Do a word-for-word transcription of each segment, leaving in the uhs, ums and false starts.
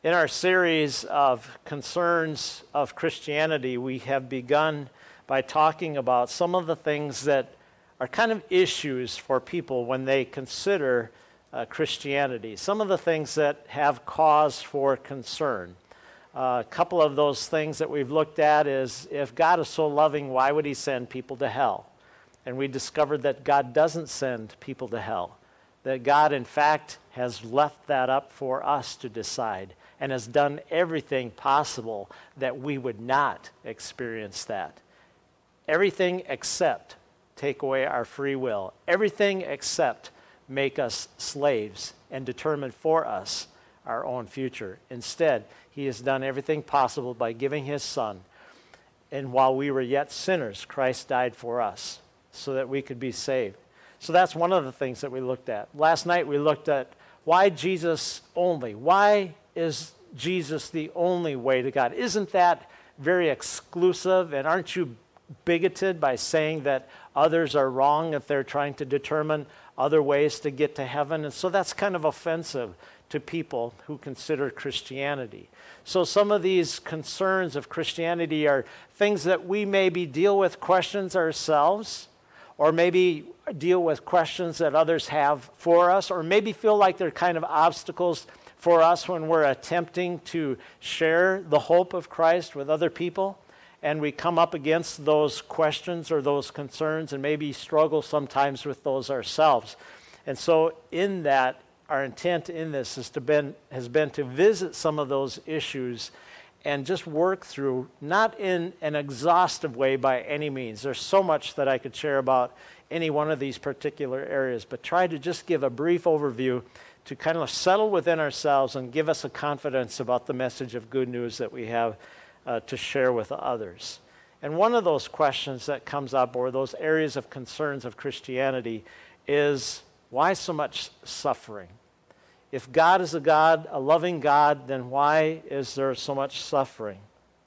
In our series of concerns of Christianity, we have begun by talking about some of the things that are kind of issues for people when they consider uh, Christianity. Some of the things that have cause for concern. Uh, a couple of those things that we've looked at is, if God is so loving, why would he send people to hell? And we discovered that God doesn't send people to hell. That God, in fact, has left that up for us to decide and has done everything possible that we would not experience that. Everything except take away our free will. Everything except make us slaves and determine for us our own future. Instead, he has done everything possible by giving his Son. And while we were yet sinners, Christ died for us so that we could be saved. So that's one of the things that we looked at. Last night we looked at why Jesus only. Why is Jesus the only way to God? Isn't that very exclusive? And aren't you bigoted by saying that others are wrong if they're trying to determine other ways to get to heaven? And so that's kind of offensive to people who consider Christianity. So some of these concerns of Christianity are things that we maybe deal with questions ourselves, or maybe deal with questions that others have for us, or maybe feel like they're kind of obstacles for us when we're attempting to share the hope of Christ with other people, and we come up against those questions or those concerns and maybe struggle sometimes with those ourselves. And so in that, our intent in this is to been, has been to visit some of those issues and just work through, not in an exhaustive way by any means. There's so much that I could share about any one of these particular areas, but try to just give a brief overview to kind of settle within ourselves and give us a confidence about the message of good news that we have uh, to share with others. And one of those questions that comes up, or those areas of concerns of Christianity, is why so much suffering? If God is a God, a loving God, then why is there so much suffering?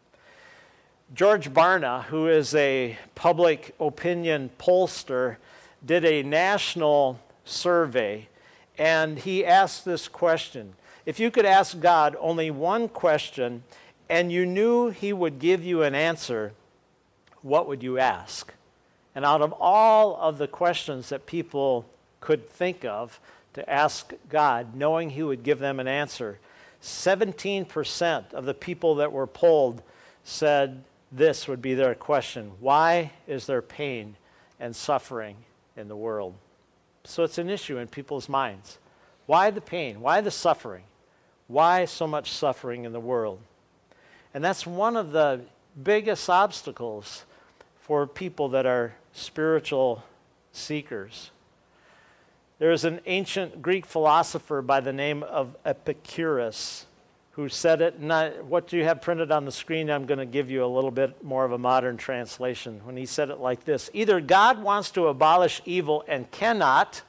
George Barna, who is a public opinion pollster, did a national survey, and he asked this question. If you could ask God only one question, and you knew he would give you an answer, what would you ask? And out of all of the questions that people could think of to ask God, knowing he would give them an answer, seventeen percent of the people that were polled said this would be their question: why is there pain and suffering in the world? So it's an issue in people's minds. Why the pain? Why the suffering? Why so much suffering in the world? And that's one of the biggest obstacles for people that are spiritual seekers. There is an ancient Greek philosopher by the name of Epicurus who said it, and I, what you have printed on the screen, I'm going to give you a little bit more of a modern translation, when he said it like this: either God wants to abolish evil and cannot,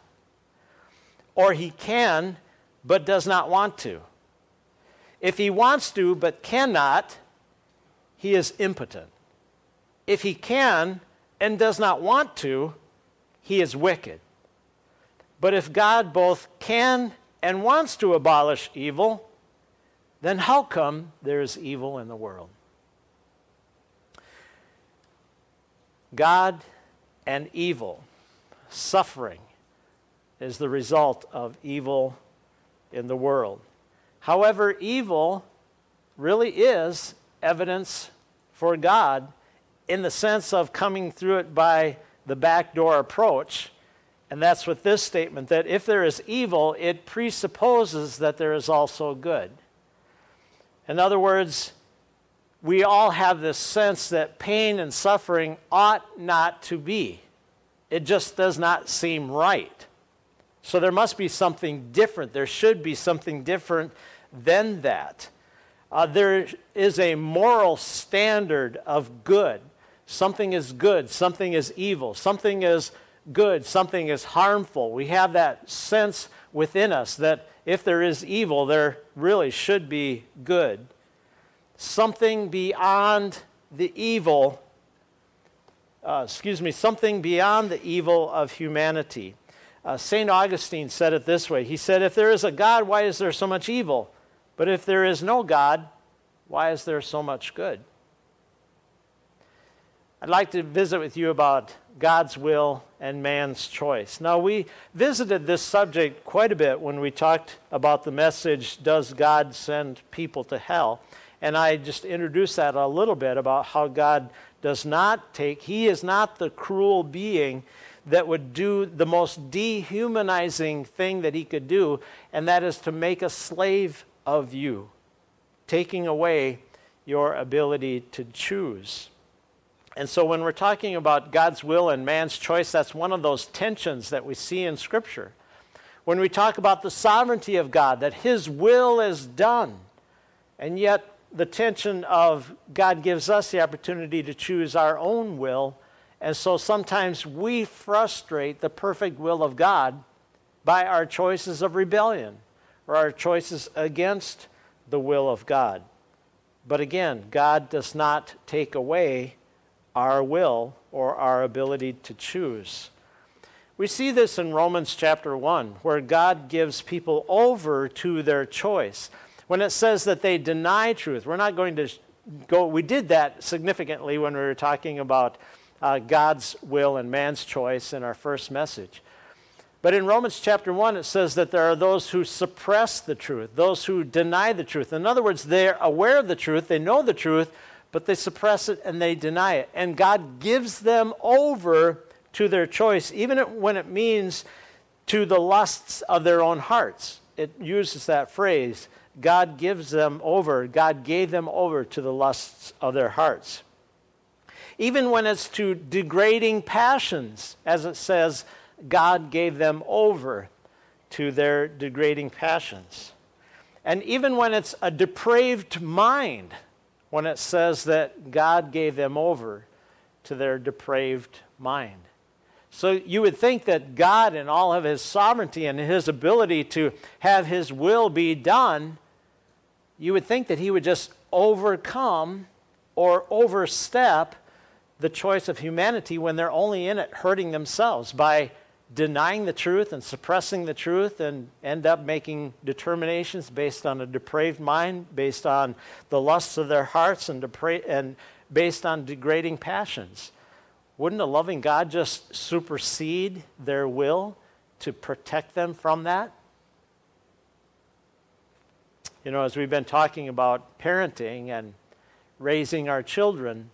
or he can but does not want to. If he wants to but cannot, he is impotent. If he can and does not want to, he is wicked. But if God both can and wants to abolish evil, then how come there is evil in the world? God and evil, suffering, is the result of evil in the world. However, evil really is evidence for God in the sense of coming through it by the backdoor approach. And that's with this statement, that if there is evil, it presupposes that there is also good. In other words, we all have this sense that pain and suffering ought not to be. It just does not seem right. So there must be something different. There should be something different than that. Uh, there is a moral standard of good. Something is good, something is evil, something is good, something is harmful. We have that sense within us that if there is evil, there really should be good. Something beyond the evil, uh, excuse me, something beyond the evil of humanity. Uh, Saint Augustine said it this way. He said, if there is a God, why is there so much evil? But if there is no God, why is there so much good? I'd like to visit with you about God's will and man's choice. Now, we visited this subject quite a bit when we talked about the message, Does God Send People to Hell? And I just introduced that a little bit about how God does not take, He is not the cruel being that would do the most dehumanizing thing that He could do, and that is to make a slave of you, taking away your ability to choose. And so when we're talking about God's will and man's choice, that's one of those tensions that we see in Scripture. When we talk about the sovereignty of God, that His will is done, and yet the tension of God gives us the opportunity to choose our own will, and so sometimes we frustrate the perfect will of God by our choices of rebellion or our choices against the will of God. But again, God does not take away our will or our ability to choose. We see this in Romans chapter one, where God gives people over to their choice. When it says that they deny truth, we're not going to go, we did that significantly when we were talking about uh, God's will and man's choice in our first message. But in Romans chapter one, it says that there are those who suppress the truth, those who deny the truth. In other words, they're aware of the truth, they know the truth, but they suppress it and they deny it. And God gives them over to their choice, even when it means to the lusts of their own hearts. It uses that phrase, God gives them over, God gave them over to the lusts of their hearts. Even when it's to degrading passions, as it says, God gave them over to their degrading passions. And even when it's a depraved mind, when it says that God gave them over to their depraved mind. So you would think that God, in all of His sovereignty and His ability to have His will be done, you would think that He would just overcome or overstep the choice of humanity when they're only in it hurting themselves by denying the truth and suppressing the truth, and end up making determinations based on a depraved mind, based on the lusts of their hearts, and, depra- and based on degrading passions. Wouldn't a loving God just supersede their will to protect them from that? You know, as we've been talking about parenting and raising our children,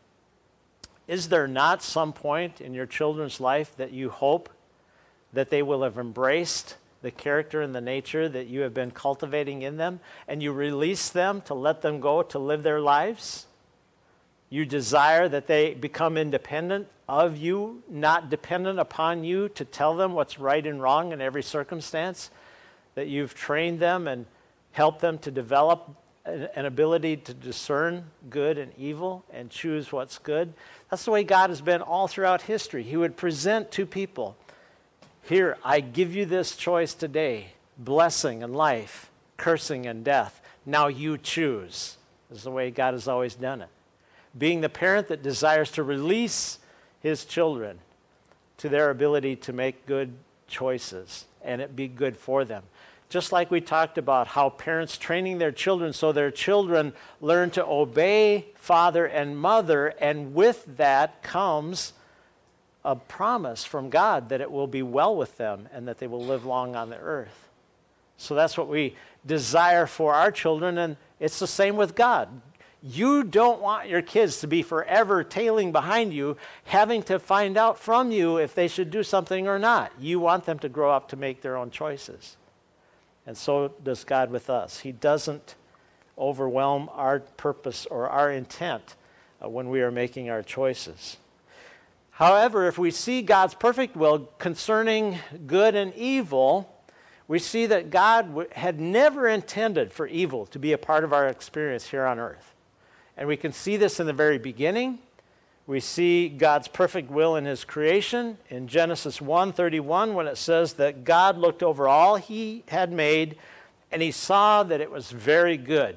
is there not some point in your children's life that you hope that they will have embraced the character and the nature that you have been cultivating in them, and you release them to let them go to live their lives? You desire that they become independent of you, not dependent upon you to tell them what's right and wrong in every circumstance, that you've trained them and helped them to develop an ability to discern good and evil and choose what's good. That's the way God has been all throughout history. He would present to people, here, I give you this choice today, blessing and life, cursing and death. Now you choose. This is the way God has always done it. Being the parent that desires to release his children to their ability to make good choices and it be good for them. Just like we talked about how parents training their children so their children learn to obey father and mother, and with that comes a promise from God that it will be well with them and that they will live long on the earth. So that's what we desire for our children, and it's the same with God. You don't want your kids to be forever tailing behind you, having to find out from you if they should do something or not. You want them to grow up to make their own choices. And so does God with us. He doesn't overwhelm our purpose or our intent uh, when we are making our choices. However, if we see God's perfect will concerning good and evil, we see that God w- had never intended for evil to be a part of our experience here on earth. And we can see this in the very beginning. We see God's perfect will in his creation in Genesis one thirty-one, when it says that God looked over all he had made and he saw that it was very good.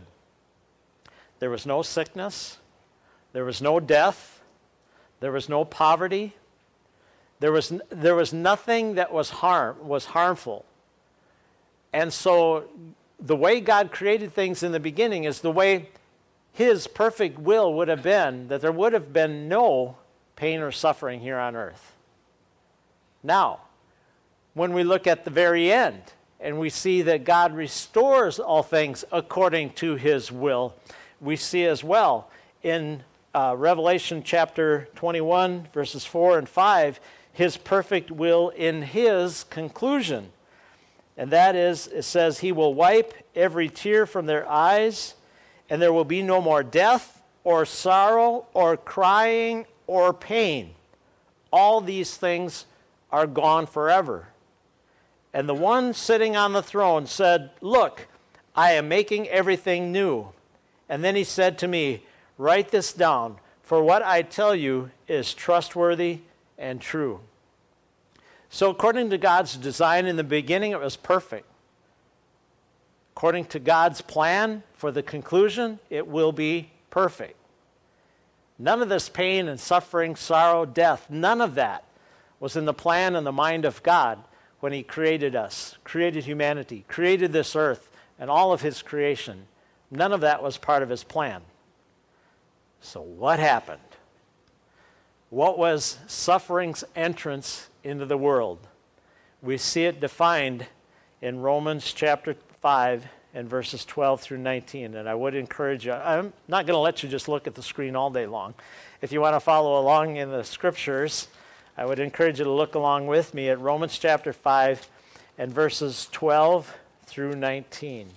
There was no sickness. There was no death. There was no poverty. There was, there was nothing that was harm, was harmful. And so the way God created things in the beginning is the way his perfect will would have been, that there would have been no pain or suffering here on earth. Now, when we look at the very end and we see that God restores all things according to his will, we see as well in uh, Revelation chapter twenty-one, verses four and five, his perfect will in his conclusion. And that is, it says, he will wipe every tear from their eyes, and there will be no more death or sorrow or crying or pain. All these things are gone forever. And the one sitting on the throne said, look, I am making everything new. And then he said to me, write this down, for what I tell you is trustworthy and true. So according to God's design in the beginning, it was perfect. According to God's plan for the conclusion, it will be perfect. None of this pain and suffering, sorrow, death, none of that was in the plan and the mind of God when he created us, created humanity, created this earth and all of his creation. None of that was part of his plan. So what happened? What was suffering's entrance into the world? We see it defined in Romans chapter five and verses twelve through nineteen. And I would encourage you, I'm not going to let you just look at the screen all day long. If you want to follow along in the scriptures, I would encourage you to look along with me at Romans chapter five and verses twelve through nineteen.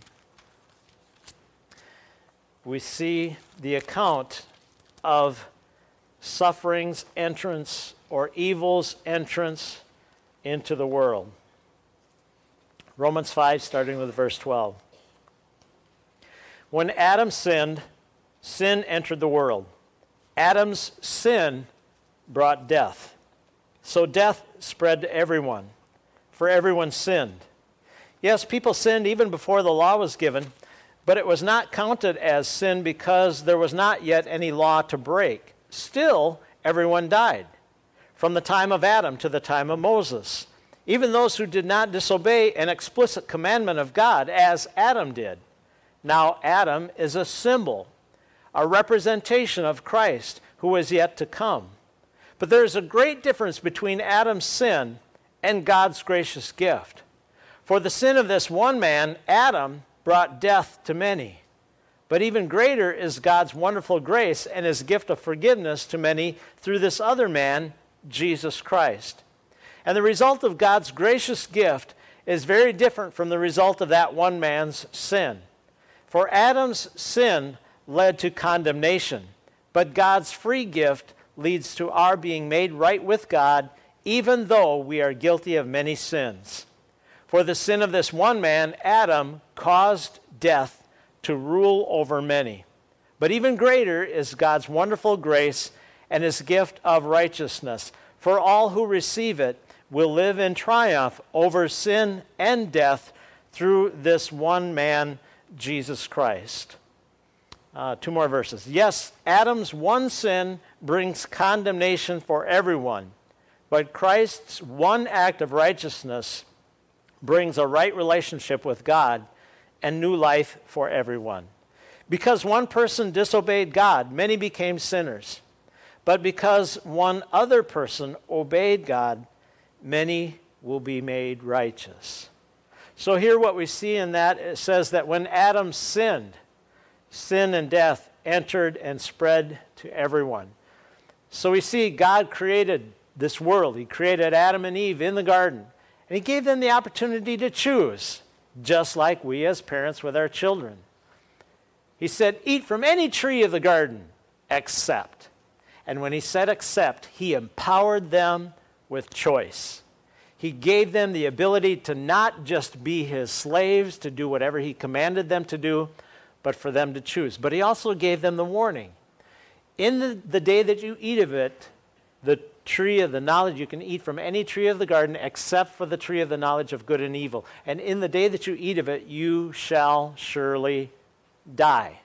We see the account of suffering's entrance or evil's entrance into the world. Romans five, starting with verse twelve. When Adam sinned, sin entered the world. Adam's sin brought death. So death spread to everyone, for everyone sinned. Yes, people sinned even before the law was given, but it was not counted as sin because there was not yet any law to break. Still, everyone died, from the time of Adam to the time of Moses, even those who did not disobey an explicit commandment of God, as Adam did. Now Adam is a symbol, a representation of Christ, who is yet to come. But there is a great difference between Adam's sin and God's gracious gift. For the sin of this one man, Adam, brought death to many. But even greater is God's wonderful grace and his gift of forgiveness to many through this other man, Jesus Christ. And the result of God's gracious gift is very different from the result of that one man's sin. For Adam's sin led to condemnation, but God's free gift leads to our being made right with God, even though we are guilty of many sins. For the sin of this one man, Adam, caused death to rule over many. But even greater is God's wonderful grace and his gift of righteousness. For all who receive it will live in triumph over sin and death through this one man, Jesus Christ. Uh, two more verses. Yes, Adam's one sin brings condemnation for everyone, but Christ's one act of righteousness brings a right relationship with God and new life for everyone. Because one person disobeyed God, many became sinners. But because one other person obeyed God, many will be made righteous. So here what we see in that, it says that when Adam sinned, sin and death entered and spread to everyone. So we see God created this world. He created Adam and Eve in the garden. And he gave them the opportunity to choose, just like we as parents with our children. He said, eat from any tree of the garden except. And when he said except, he empowered them with choice. He gave them the ability to not just be his slaves, to do whatever he commanded them to do, but for them to choose. But he also gave them the warning. In the, the day that you eat of it, the tree of the knowledge, you can eat from any tree of the garden except for the tree of the knowledge of good and evil. And in the day that you eat of it, you shall surely die.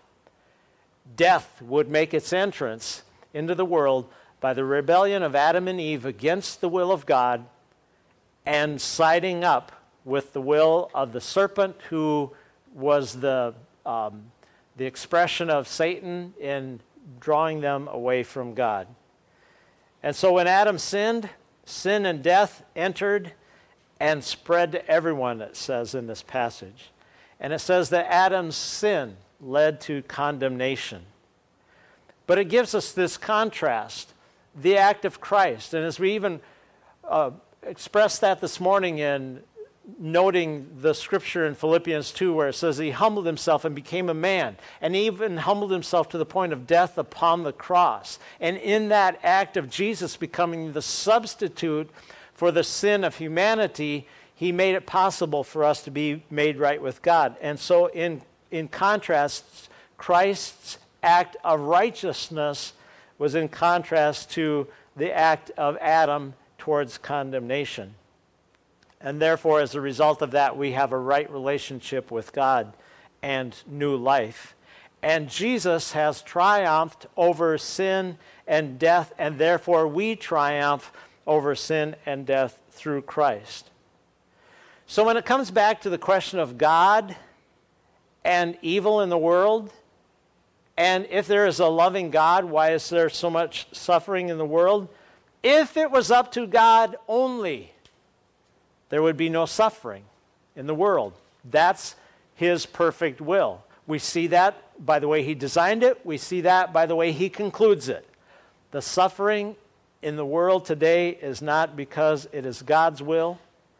Death would make its entrance into the world by the rebellion of Adam and Eve against the will of God and siding up with the will of the serpent who was the, um, the expression of Satan in drawing them away from God. And so when Adam sinned, sin and death entered and spread to everyone, it says in this passage. And it says that Adam's sin led to condemnation. But it gives us this contrast, the act of Christ. And as we even uh, expressed that this morning in noting the scripture in Philippians two where it says he humbled himself and became a man, and he even humbled himself to the point of death upon the cross. And in that act of Jesus becoming the substitute for the sin of humanity, he made it possible for us to be made right with God. And so in, in contrast, Christ's act of righteousness was in contrast to the act of Adam towards condemnation. And therefore, as a result of that, we have a right relationship with God and new life. And Jesus has triumphed over sin and death, and therefore we triumph over sin and death through Christ. So when it comes back to the question of God and evil in the world, and if there is a loving God, why is there so much suffering in the world? If it was up to God only, there would be no suffering in the world. That's his perfect will. We see that by the way he designed it. We see that by the way he concludes it. The suffering in the world today is not because it is God's will.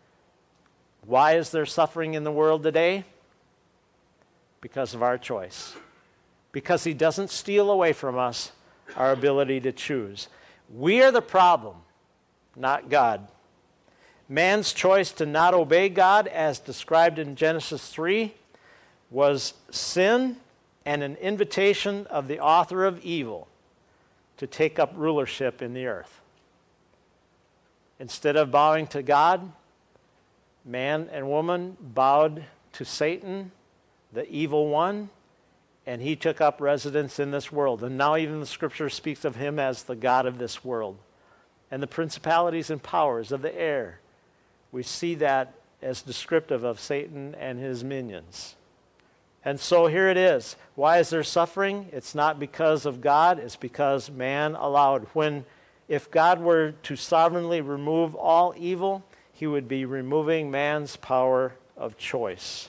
Why is there suffering in the world today? Because of our choice. Because he doesn't steal away from us our ability to choose. We are the problem, not God. Man's choice to not obey God, as described in Genesis three, was sin and an invitation of the author of evil to take up rulership in the earth. Instead of bowing to God, man and woman bowed to Satan, the evil one, and he took up residence in this world. And now even the scripture speaks of him as the God of this world. And the principalities and powers of the air, we see that as descriptive of Satan and his minions. And so here it is. Why is there suffering? It's not because of God. It's because man allowed. When, if God were to sovereignly remove all evil, he would be removing man's power of choice.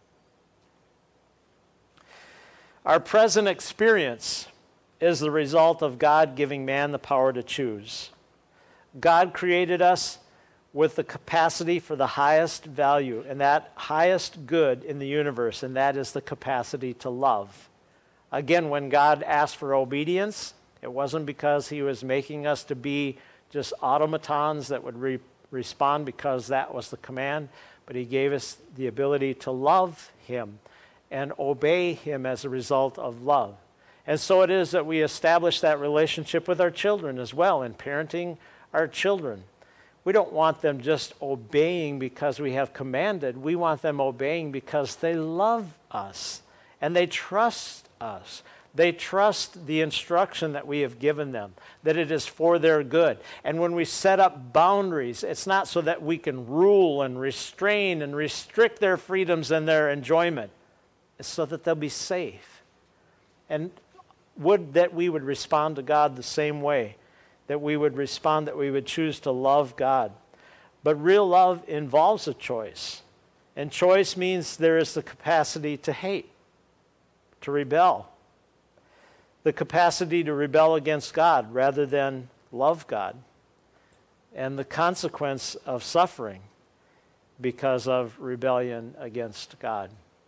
Our present experience is the result of God giving man the power to choose. God created us with the capacity for the highest value and that highest good in the universe, and that is the capacity to love. Again, when God asked for obedience, it wasn't because he was making us to be just automatons that would re- respond because that was the command, but he gave us the ability to love him and obey him as a result of love. And so it is that we establish that relationship with our children as well in parenting our children. We don't want them just obeying because we have commanded. We want them obeying because they love us and they trust us. They trust the instruction that we have given them, that it is for their good. And when we set up boundaries, it's not so that we can rule and restrain and restrict their freedoms and their enjoyment. It's so that they'll be safe. And would that we would respond to God the same way, that we would respond, that we would choose to love God. But real love involves a choice. And choice means there is the capacity to hate, to rebel. The capacity to rebel against God rather than love God. And the consequence of suffering because of rebellion against God.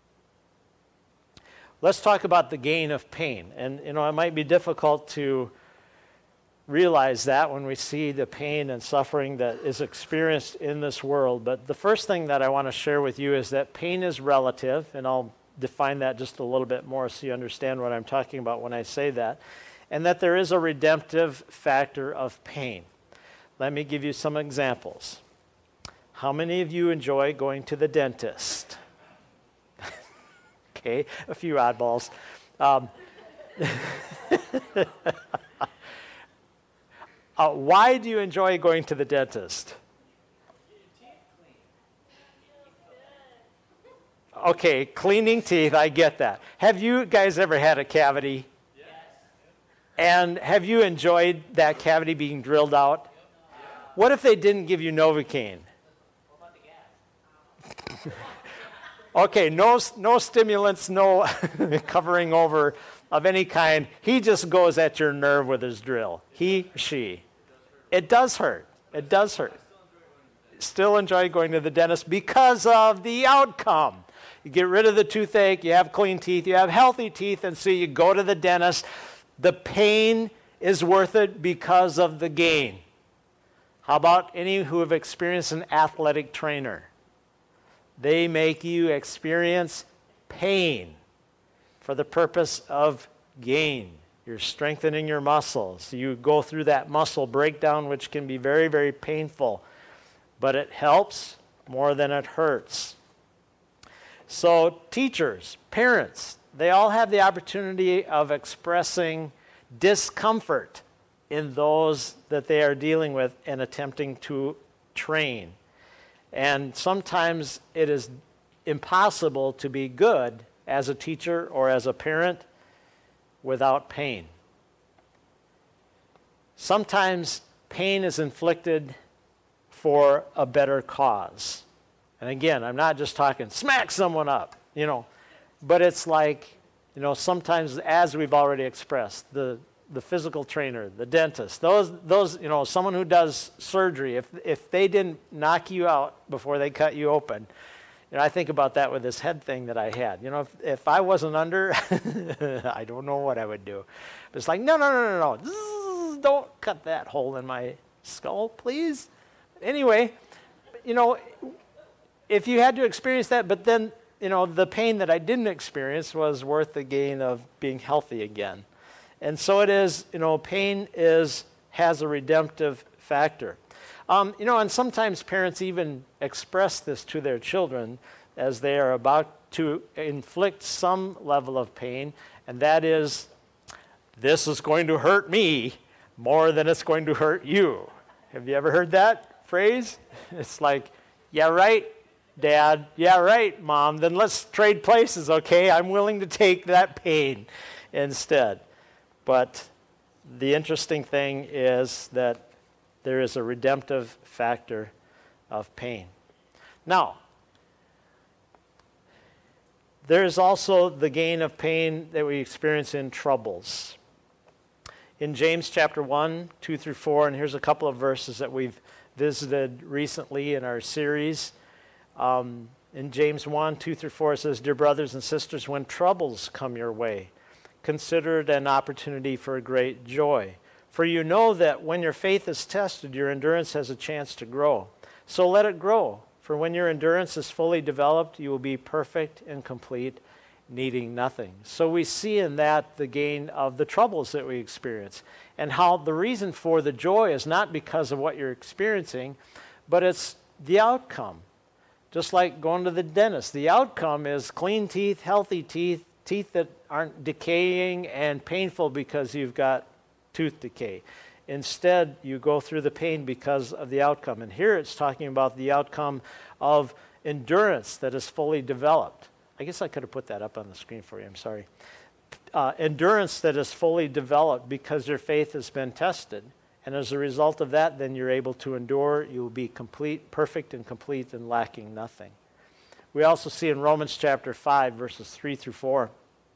Let's talk about the gain of pain. And, you know, it might be difficult to realize that when we see the pain and suffering that is experienced in this world. But the first thing that I want to share with you is that pain is relative, and I'll define that just a little bit more so you understand what I'm talking about when I say that, and that there is a redemptive factor of pain. Let me give you some examples. How many of you enjoy going to the dentist? Okay, a few oddballs. Um, uh, why do you enjoy going to the dentist? okay, cleaning teeth, I get that. Have you guys ever had a cavity? Yes. And have you enjoyed that cavity being drilled out? What if they didn't give you Novocaine? What about the gas? Okay, no, no stimulants, no covering over of any kind. He just goes at your nerve with his drill. He, she. It does hurt. It does hurt. Still enjoy going to the dentist because of the outcome. You get rid of the toothache, you have clean teeth, you have healthy teeth, and so you go to the dentist. The pain is worth it because of the gain. How about any who have experienced an athletic trainer? They make you experience pain for the purpose of gain. You're strengthening your muscles. You go through that muscle breakdown, which can be very, very painful, but it helps more than it hurts. So teachers, parents, they all have the opportunity of expressing discomfort in those that they are dealing with and attempting to train. And sometimes it is impossible to be good as a teacher or as a parent without pain. Sometimes pain is inflicted for a better cause. And again, I'm not just talking smack someone up, you know, but it's like, you know, sometimes, as we've already expressed, the the physical trainer, the dentist, those, those, you know, someone who does surgery, if if they didn't knock you out before they cut you open, you know, I think about that with this head thing that I had. You know, if, if I wasn't under, I don't know what I would do. But it's like, no, no, no, no, no, Zzz, don't cut that hole in my skull, please. Anyway, you know, if you had to experience that, but then, you know, the pain that I didn't experience was worth the gain of being healthy again. And so it is, you know, pain is has a redemptive factor. Um, you know, and sometimes parents even express this to their children as they are about to inflict some level of pain, and that is, this is going to hurt me more than it's going to hurt you. Have you ever heard that phrase? It's like, yeah, right, Dad. Yeah, right, Mom. Then let's trade places, okay? I'm willing to take that pain instead. But the interesting thing is that there is a redemptive factor of pain. Now, there is also the gain of pain that we experience in troubles. In James chapter one, two through four, and here's a couple of verses that we've visited recently in our series. Um, in James one, two through four, it says, "Dear brothers and sisters, when troubles come your way, consider it an opportunity for great joy. For you know that when your faith is tested, your endurance has a chance to grow. So let it grow. For when your endurance is fully developed, you will be perfect and complete, needing nothing." So we see in that the gain of the troubles that we experience, and how the reason for the joy is not because of what you're experiencing, but it's the outcome. Just like going to the dentist, the outcome is clean teeth, healthy teeth, teeth that aren't decaying and painful because you've got tooth decay. Instead, you go through the pain because of the outcome. And here it's talking about the outcome of endurance that is fully developed. I guess I could have put that up on the screen for you. I'm sorry. Uh, endurance that is fully developed because your faith has been tested. And as a result of that, then you're able to endure. You will be complete, perfect and complete and lacking nothing. We also see in Romans chapter five, verses three through four,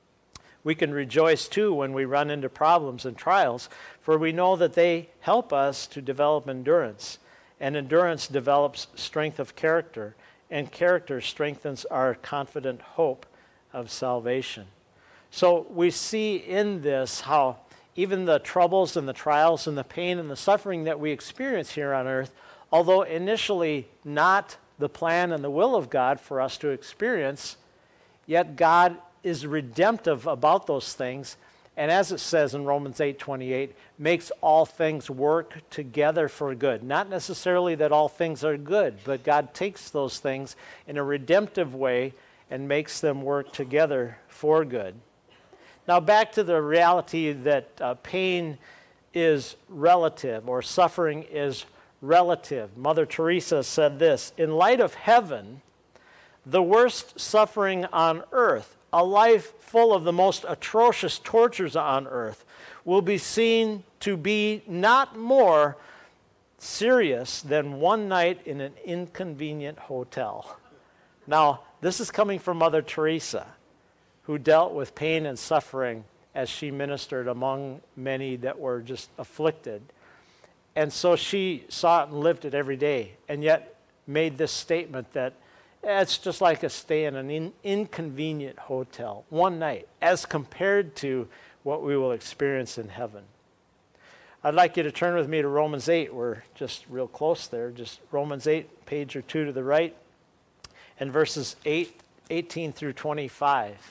we can rejoice too when we run into problems and trials, for we know that they help us to develop endurance. And endurance develops strength of character, and character strengthens our confident hope of salvation. So we see in this how even the troubles and the trials and the pain and the suffering that we experience here on earth, although initially not the plan and the will of God for us to experience, yet God is redemptive about those things, and as it says in Romans eight twenty-eight, makes all things work together for good. Not necessarily that all things are good, but God takes those things in a redemptive way and makes them work together for good. Now back to the reality that uh, pain is relative, or suffering is relative. Mother Teresa said this: "In light of heaven, the worst suffering on earth, a life full of the most atrocious tortures on earth, will be seen to be not more serious than one night in an inconvenient hotel. Now, this is coming from Mother Teresa, who dealt with pain and suffering as she ministered among many that were just afflicted. And so she saw it and lived it every day, and yet made this statement that it's just like a stay in an in- inconvenient hotel, one night, as compared to what we will experience in heaven. I'd like you to turn with me to Romans eight. We're just real close there. Just Romans eight, page or two to the right, and verses eight, eighteen through twenty-five.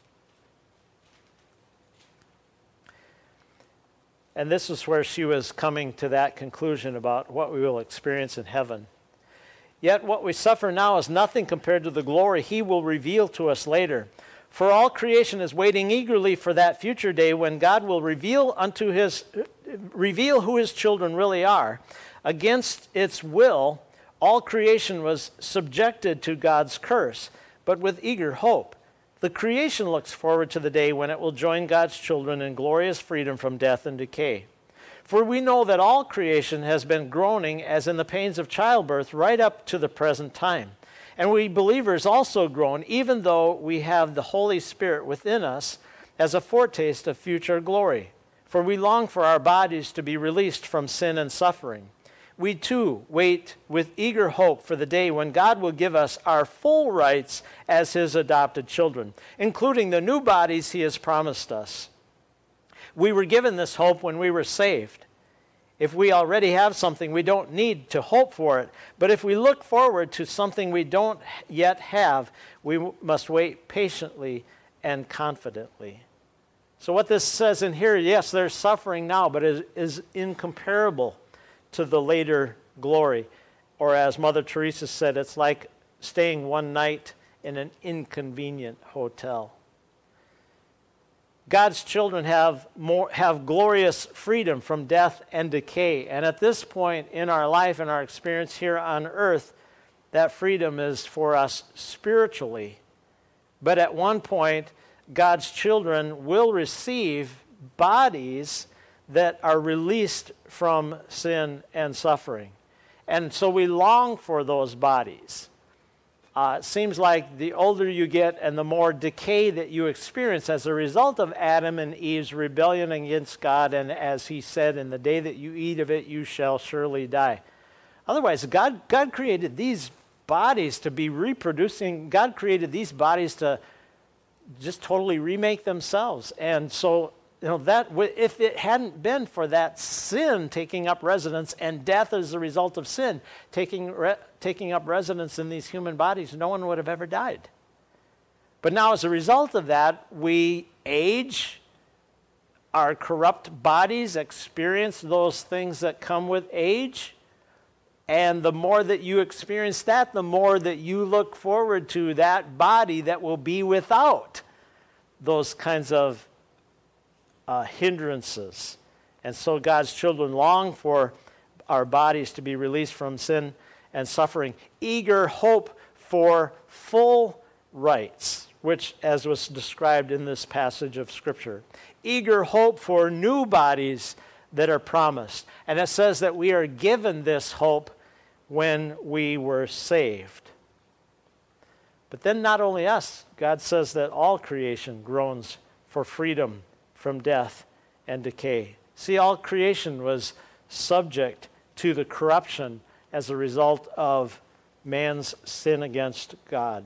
And this is where she was coming to that conclusion about what we will experience in heaven. Yet what we suffer now is nothing compared to the glory he will reveal to us later. For all creation is waiting eagerly for that future day when God will reveal unto his reveal who his children really are. Against its will, all creation was subjected to God's curse, but with eager hope. The creation looks forward to the day when it will join God's children in glorious freedom from death and decay. For we know that all creation has been groaning as in the pains of childbirth right up to the present time. And we believers also groan, even though we have the Holy Spirit within us as a foretaste of future glory. For we long for our bodies to be released from sin and suffering. We too wait with eager hope for the day when God will give us our full rights as his adopted children, including the new bodies he has promised us. We were given this hope when we were saved. If we already have something, we don't need to hope for it. But if we look forward to something we don't yet have, we must wait patiently and confidently. So what this says in here, yes, there's suffering now, but it is incomparable to the later glory. Or as Mother Teresa said, it's like staying one night in an inconvenient hotel. God's children have more have glorious freedom from death and decay. And at this point in our life and our experience here on earth, that freedom is for us spiritually. But at one point, God's children will receive bodies that are released from sin and suffering. And so we long for those bodies. Uh, it seems like the older you get and the more decay that you experience as a result of Adam and Eve's rebellion against God, and as he said, in the day that you eat of it, you shall surely die. Otherwise, God, God created these bodies to be reproducing. God created these bodies to just totally remake themselves. And so, you know, that if it hadn't been for that sin taking up residence and death as a result of sin taking re- taking up residence in these human bodies, no one would have ever died. But now as a result of that, we age, our corrupt bodies experience those things that come with age, and the more that you experience that, the more that you look forward to that body that will be without those kinds of Uh, hindrances. And so God's children long for our bodies to be released from sin and suffering. Eager hope for full rights, which, as was described in this passage of Scripture. Eager hope for new bodies that are promised. And it says that we are given this hope when we were saved. But then not only us, God says that all creation groans for freedom from death and decay. See, all creation was subject to the corruption as a result of man's sin against God.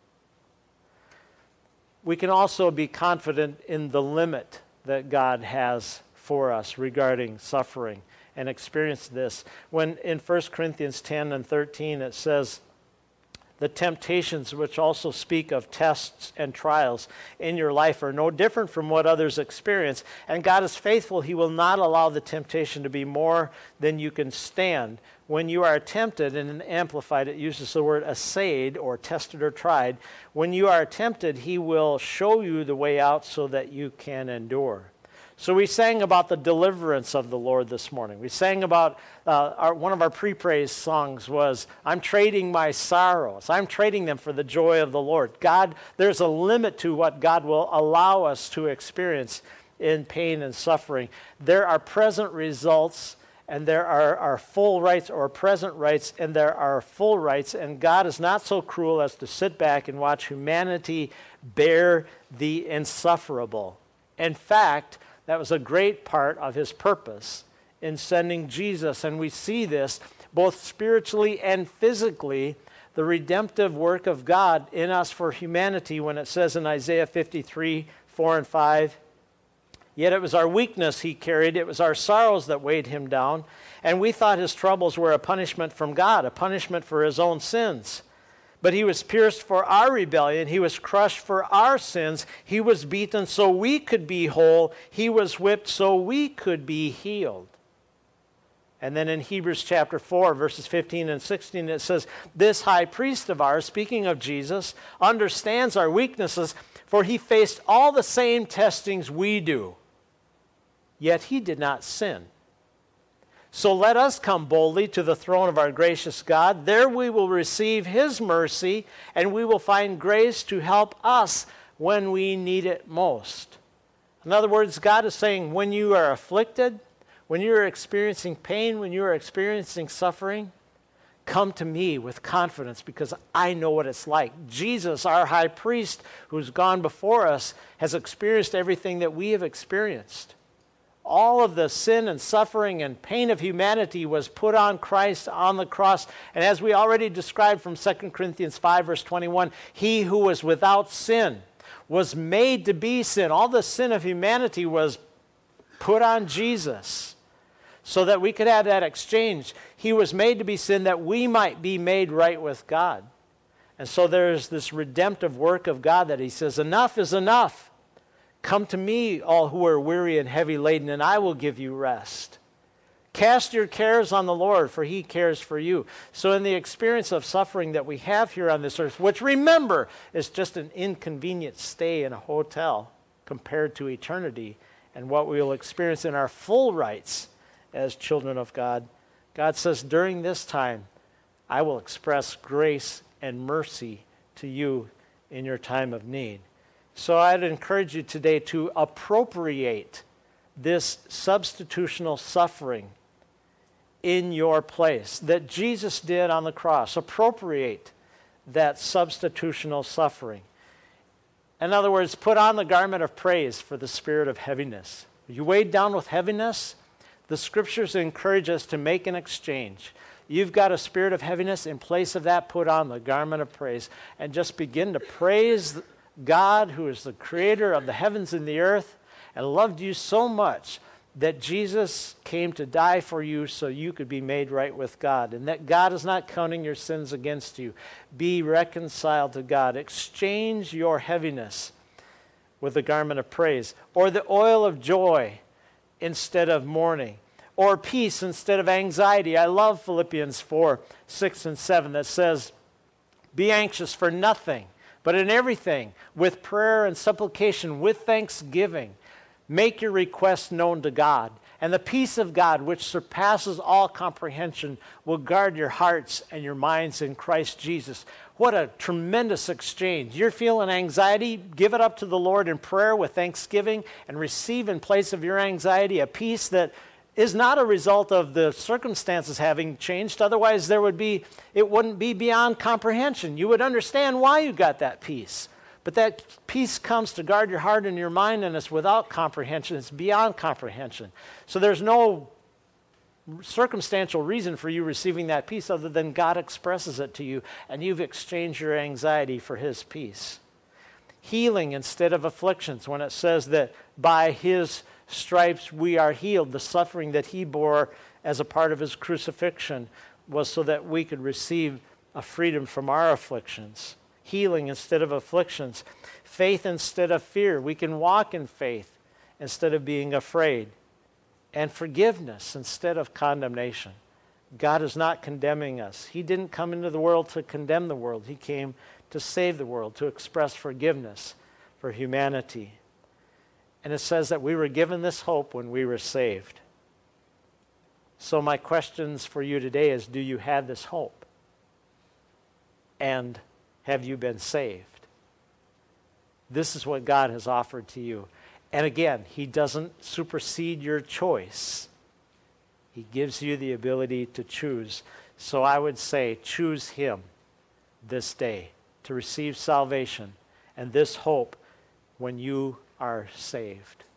We can also be confident in the limit that God has for us regarding suffering and experience this. When in First Corinthians ten and thirteen it says, the temptations which also speak of tests and trials in your life are no different from what others experience. And God is faithful. He will not allow the temptation to be more than you can stand. When you are tempted, and in Amplified it uses the word assayed or tested or tried. When you are tempted, he will show you the way out so that you can endure. So we sang about the deliverance of the Lord this morning. We sang about, uh, our, one of our pre-praise songs was, I'm trading my sorrows. I'm trading them for the joy of the Lord. God, there's a limit to what God will allow us to experience in pain and suffering. There are present results, and there are, are full rights or present rights, and there are full rights, and God is not so cruel as to sit back and watch humanity bear the insufferable. In fact, that was a great part of his purpose in sending Jesus. And we see this both spiritually and physically, the redemptive work of God in us for humanity when it says in Isaiah fifty-three, four and five, yet it was our weakness he carried, it was our sorrows that weighed him down, and we thought his troubles were a punishment from God, a punishment for his own sins. But he was pierced for our rebellion. He was crushed for our sins. He was beaten so we could be whole. He was whipped so we could be healed. And then in Hebrews chapter four, verses fifteen and sixteen, it says, this high priest of ours, speaking of Jesus, understands our weaknesses, for he faced all the same testings we do, yet he did not sin. So let us come boldly to the throne of our gracious God. There we will receive his mercy, and we will find grace to help us when we need it most. In other words, God is saying, when you are afflicted, when you are experiencing pain, when you are experiencing suffering, come to me with confidence because I know what it's like. Jesus, our high priest, who's gone before us, has experienced everything that we have experienced. All of the sin and suffering and pain of humanity was put on Christ on the cross. And as we already described from Second Corinthians five, verse twenty-one, he who was without sin was made to be sin. All the sin of humanity was put on Jesus so that we could have that exchange. He was made to be sin that we might be made right with God. And so there's this redemptive work of God that he says, enough is enough. Come to me, all who are weary and heavy laden, and I will give you rest. Cast your cares on the Lord, for he cares for you. So in the experience of suffering that we have here on this earth, which remember is just an inconvenient stay in a hotel compared to eternity and what we will experience in our full rights as children of God, God says, during this time, I will express grace and mercy to you in your time of need. So I'd encourage you today to appropriate this substitutional suffering in your place that Jesus did on the cross. Appropriate that substitutional suffering. In other words, put on the garment of praise for the spirit of heaviness. Are you weighed down with heaviness? The scriptures encourage us to make an exchange. You've got a spirit of heaviness. In place of that, put on the garment of praise and just begin to praise God, who is the creator of the heavens and the earth and loved you so much that Jesus came to die for you so you could be made right with God, and that God is not counting your sins against you. Be reconciled to God. Exchange your heaviness with the garment of praise, or the oil of joy instead of mourning, or peace instead of anxiety. I love Philippians four, six, and seven that says, be anxious for nothing, but in everything, with prayer and supplication, with thanksgiving, make your requests known to God. And the peace of God, which surpasses all comprehension, will guard your hearts and your minds in Christ Jesus. What a tremendous exchange. You're feeling anxiety, give it up to the Lord in prayer with thanksgiving and receive in place of your anxiety a peace that is not a result of the circumstances having changed. Otherwise, there would be, it wouldn't be beyond comprehension. You would understand why you got that peace. But that peace comes to guard your heart and your mind, and it's without comprehension. It's beyond comprehension. So there's no circumstantial reason for you receiving that peace other than God expresses it to you, and you've exchanged your anxiety for his peace. Healing instead of afflictions, when it says that by his stripes we are healed. The suffering that he bore as a part of his crucifixion was so that we could receive a freedom from our afflictions. Healing instead of afflictions. Faith instead of fear. We can walk in faith instead of being afraid. And forgiveness instead of condemnation. God is not condemning us. He didn't come into the world to condemn the world. He came to save the world, to express forgiveness for humanity. And it says that we were given this hope when we were saved. So my questions for you today is, do you have this hope? And have you been saved? This is what God has offered to you. And again, he doesn't supersede your choice. He gives you the ability to choose. So I would say, choose him this day to receive salvation and this hope when you are saved.